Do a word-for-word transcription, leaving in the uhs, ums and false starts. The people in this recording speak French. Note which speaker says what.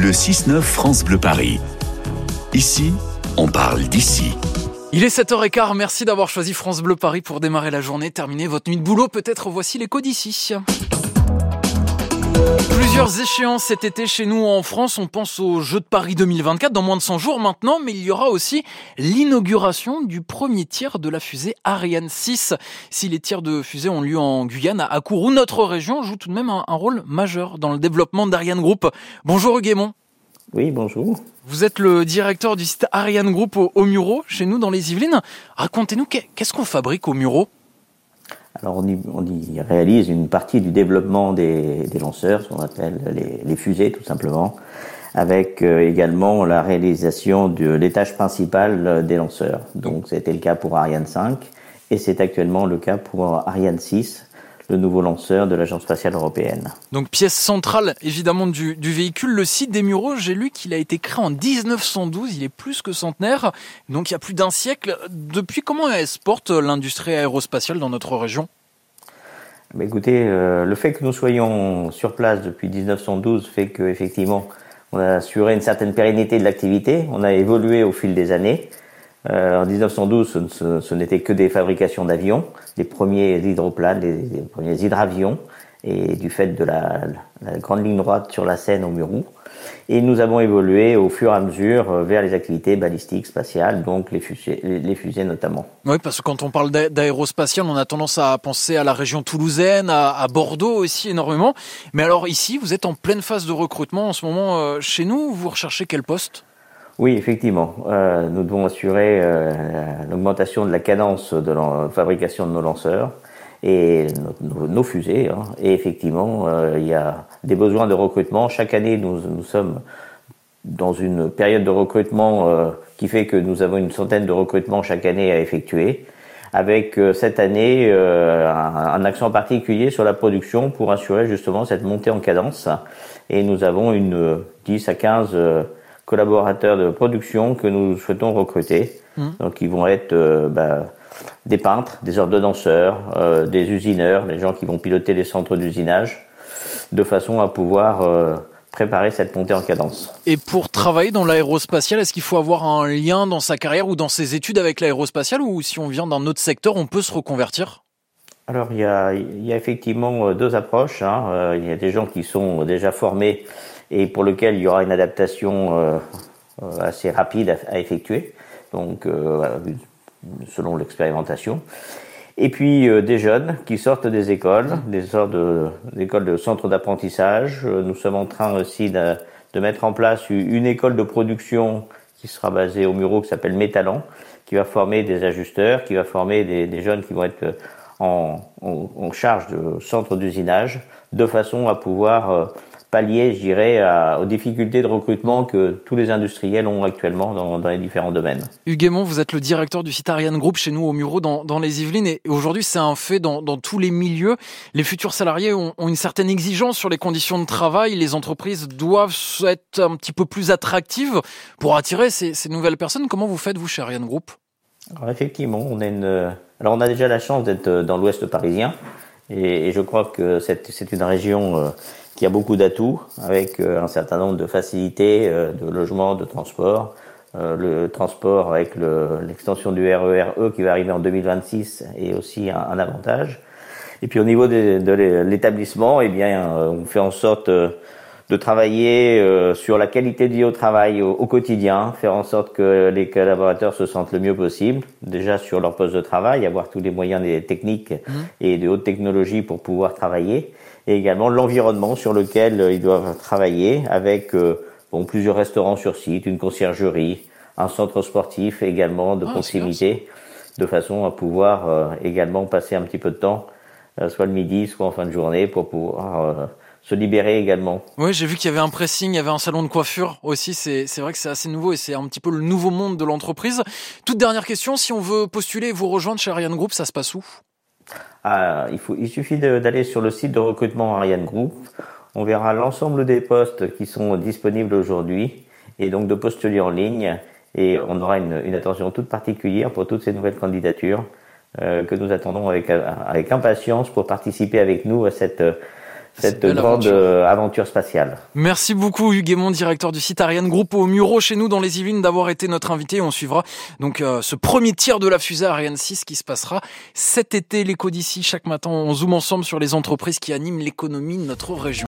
Speaker 1: Le six neuf France Bleu Paris. Ici, on parle d'ici.
Speaker 2: Il est sept heures quinze, merci d'avoir choisi France Bleu Paris pour démarrer la journée, terminer votre nuit de boulot. Peut-être voici l'écho d'ici. Plusieurs échéances cet été chez nous en France. On pense aux Jeux de Paris deux mille vingt-quatre dans moins de cent jours maintenant, mais il y aura aussi l'inauguration du premier tir de la fusée Ariane six. Si les tirs de fusée ont lieu en Guyane, à Kourou, notre région joue tout de même un, un rôle majeur dans le développement d'Ariane Group. Bonjour Hugues Aymon.
Speaker 3: Oui, bonjour.
Speaker 2: Vous êtes le directeur du site Ariane Group au, au Mureau, chez nous dans les Yvelines. Racontez-nous, qu'est-ce qu'on fabrique au Mureau ?
Speaker 3: Alors on y, on y réalise une partie du développement des, des lanceurs, ce qu'on appelle les, les fusées tout simplement, avec euh, également la réalisation de l'étage principal des lanceurs. Donc c'était le cas pour Ariane cinq et c'est actuellement le cas pour Ariane six, le nouveau lanceur de l'Agence spatiale européenne.
Speaker 2: Donc pièce centrale évidemment du, du véhicule, le site des Mureaux, j'ai lu qu'il a été créé en dix-neuf cent douze, il est plus que centenaire, donc il y a plus d'un siècle. Depuis, comment elle se porte l'industrie aérospatiale dans notre région ?
Speaker 3: Bah écoutez, euh, le fait que nous soyons sur place depuis dix-neuf cent douze fait qu'effectivement on a assuré une certaine pérennité de l'activité, on a évolué au fil des années. Euh, en dix-neuf cent douze, ce, ce, ce n'était que des fabrications d'avions, les premiers hydroplanes, les, les premiers hydravions, et du fait de la, la grande ligne droite sur la Seine au Mureau. Et nous avons évolué au fur et à mesure vers les activités balistiques, spatiales, donc les fusées, les fusées notamment.
Speaker 2: Oui, parce que quand on parle d'aérospatial, on a tendance à penser à la région toulousaine, à, à Bordeaux aussi énormément. Mais alors ici, vous êtes en pleine phase de recrutement en ce moment euh, chez nous. Vous recherchez quel poste ?
Speaker 3: Oui, effectivement. Euh, nous devons assurer euh, l'augmentation de la cadence de la fabrication de nos lanceurs et nos, nos fusées. Hein. Et effectivement, euh, il y a des besoins de recrutement. Chaque année, nous, nous sommes dans une période de recrutement euh, qui fait que nous avons une centaine de recrutements chaque année à effectuer, avec euh, cette année euh, un, un accent particulier sur la production pour assurer justement cette montée en cadence. Et nous avons une dix à quinze euh, collaborateurs de production que nous souhaitons recruter. Mmh. Donc ils vont être euh, bah, des peintres, des ordonnanceurs, euh, des usineurs, des gens qui vont piloter les centres d'usinage, de façon à pouvoir euh, préparer cette montée en cadence.
Speaker 2: Et pour travailler dans l'aérospatial, est-ce qu'il faut avoir un lien dans sa carrière ou dans ses études avec l'aérospatial, ou si on vient d'un autre secteur, on peut se reconvertir ?
Speaker 3: Alors il y a, il y a effectivement deux approches. Hein. Euh, il y a des gens qui sont déjà formés et pour lequel il y aura une adaptation euh, assez rapide à, à effectuer, donc euh, selon l'expérimentation. Et puis euh, des jeunes qui sortent des écoles, des sortes de, des écoles de centres d'apprentissage. Nous sommes en train aussi de, de mettre en place une école de production qui sera basée au Mureau, qui s'appelle Métalent, qui va former des ajusteurs, qui va former des, des jeunes qui vont être en, en, en charge de centres d'usinage, de façon à pouvoir euh, pallier, je dirais, à, aux difficultés de recrutement que tous les industriels ont actuellement dans, dans les différents domaines.
Speaker 2: Hugues Aymon, vous êtes le directeur du site Ariane Group chez nous au Mureau dans, dans les Yvelines, et aujourd'hui c'est un fait dans, dans tous les milieux. Les futurs salariés ont, ont une certaine exigence sur les conditions de travail. Les entreprises doivent être un petit peu plus attractives pour attirer ces, ces nouvelles personnes. Comment vous faites vous chez Ariane Group ?
Speaker 3: Alors effectivement, on a une. Alors on a déjà la chance d'être dans l'Ouest parisien, et, et je crois que c'est, c'est une région euh, qui a beaucoup d'atouts, avec euh, un certain nombre de facilités euh, de logement, de transport. Euh, le transport avec le, l'extension du R E R E qui va arriver en deux mille vingt-six est aussi un, un avantage. Et puis au niveau de, de l'établissement, eh bien, euh, on fait en sorte euh, de travailler euh, sur la qualité de vie au travail au, au quotidien, faire en sorte que les collaborateurs se sentent le mieux possible, déjà sur leur poste de travail, avoir tous les moyens des techniques mmh. et de haute technologie pour pouvoir travailler, et également l'environnement sur lequel euh, ils doivent travailler, avec euh, bon, plusieurs restaurants sur site, une conciergerie, un centre sportif également de ah, proximité, de façon à pouvoir euh, également passer un petit peu de temps, euh, soit le midi, soit en fin de journée, pour pouvoir euh, se libérer également.
Speaker 2: Oui, j'ai vu qu'il y avait un pressing, il y avait un salon de coiffure aussi. C'est, c'est vrai que c'est assez nouveau et c'est un petit peu le nouveau monde de l'entreprise. Toute dernière question, si on veut postuler et vous rejoindre chez Ariane Group, ça se passe où ?
Speaker 3: Ah, il, faut, il suffit de, d'aller sur le site de recrutement Ariane Group. On verra l'ensemble des postes qui sont disponibles aujourd'hui et donc de postuler en ligne. Et on aura une, une attention toute particulière pour toutes ces nouvelles candidatures euh, que nous attendons avec, avec impatience pour participer avec nous à cette cette grande aventure. aventure spatiale.
Speaker 2: Merci beaucoup Hugues Guémont, directeur du site Ariane Group au Mureaux chez nous dans les Yvelines, d'avoir été notre invité. On suivra donc euh, ce premier tir de la fusée Ariane six qui se passera cet été. L'Écho d'ici, chaque matin on zoome ensemble sur les entreprises qui animent l'économie de notre région.